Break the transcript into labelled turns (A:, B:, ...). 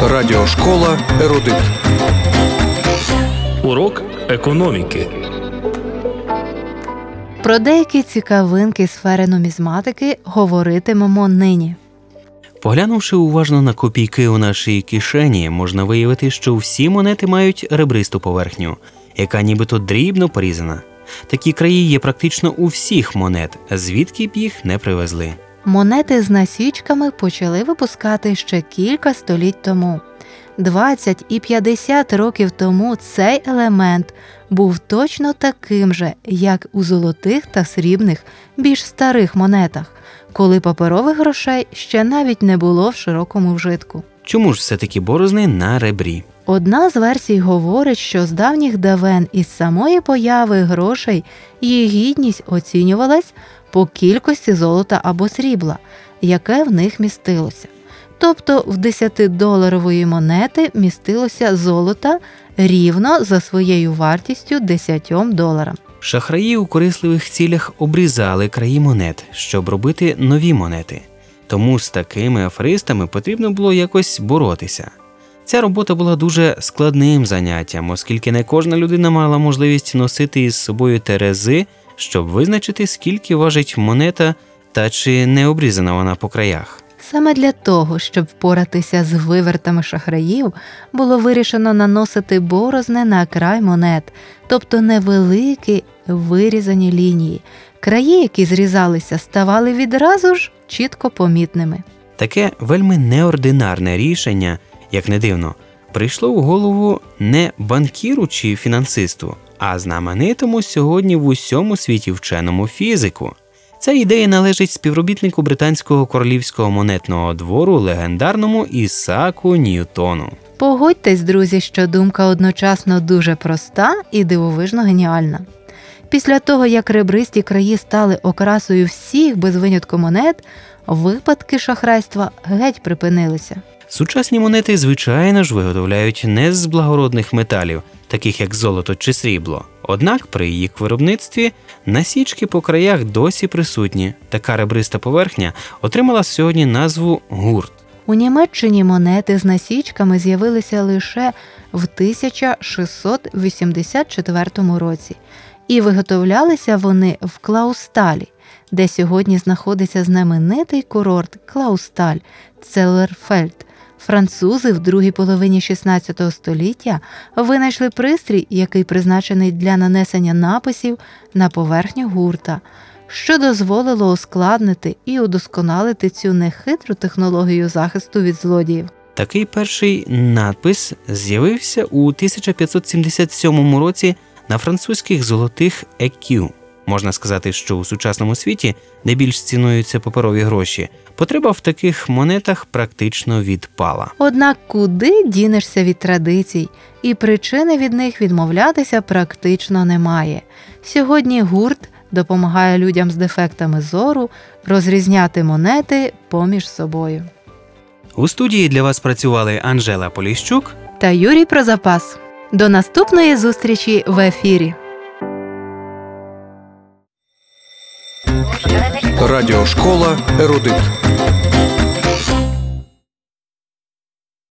A: Радіошкола «Ерудит».
B: Урок економіки.
C: Про деякі цікавинки сфери нумізматики говоритимемо нині.
D: Поглянувши уважно на копійки у нашій кишені, можна виявити, що всі монети мають ребристу поверхню, яка нібито дрібно порізана. Такі краї є практично у всіх монет, звідки б їх не привезли.
C: Монети з насічками почали випускати ще кілька століть тому. 20 і 50 років тому цей елемент був точно таким же, як у золотих та срібних, більш старих монетах, коли паперових грошей ще навіть не було в широкому вжитку.
D: Чому ж все-таки борозни на ребрі?
C: Одна з версій говорить, що з давніх давен із самої появи грошей її гідність оцінювалась по кількості золота або срібла, яке в них містилося. Тобто в 10-доларової монети містилося золота рівно за своєю вартістю 10 доларам.
D: Шахраї у корисливих цілях обрізали краї монет, щоб робити нові монети. Тому з такими аферистами потрібно було якось боротися. Ця робота була дуже складним заняттям, оскільки не кожна людина мала можливість носити із собою терези, щоб визначити, скільки важить монета та чи не обрізана вона по краях.
C: Саме для того, щоб впоратися з вивертами шахраїв, було вирішено наносити борозни на край монет, тобто невеликі вирізані лінії. Краї, які зрізалися, ставали відразу ж чітко помітними.
D: Таке вельми неординарне рішення, як не дивно, прийшло в голову не банкіру чи фінансисту, а знаменитому сьогодні в усьому світі вченому фізику. Ця ідея належить співробітнику британського королівського монетного двору легендарному Ісааку Ньютону.
C: Погодьтесь, друзі, що думка одночасно дуже проста і дивовижно геніальна. Після того, як ребристі краї стали окрасою всіх без винятку монет, випадки шахрайства геть припинилися.
D: Сучасні монети, звичайно ж, виготовляють не з благородних металів, таких як золото чи срібло. Однак при їх виробництві насічки по краях досі присутні. Така ребриста поверхня отримала сьогодні назву гурт.
C: У Німеччині монети з насічками з'явилися лише в 1684 році. І виготовлялися вони в Клаусталі, де сьогодні знаходиться знаменитий курорт Клаусталь, Целлерфельд. Французи в другій половині 16 століття винайшли пристрій, який призначений для нанесення написів на поверхню гурта, що дозволило ускладнити і удосконалити цю нехитру технологію захисту від злодіїв.
D: Такий перший надпис з'явився у 1577 році на французьких золотих екю. Можна сказати, що у сучасному світі, де більш цінуються паперові гроші, потреба в таких монетах практично відпала.
C: Однак куди дінешся від традицій? І причини від них відмовлятися практично немає. Сьогодні гурт допомагає людям з дефектами зору розрізняти монети поміж собою.
D: У студії для вас працювали Анжела Поліщук
C: та Юрій Прозапас. До наступної зустрічі в ефірі.
A: Радіошкола «Ерудит».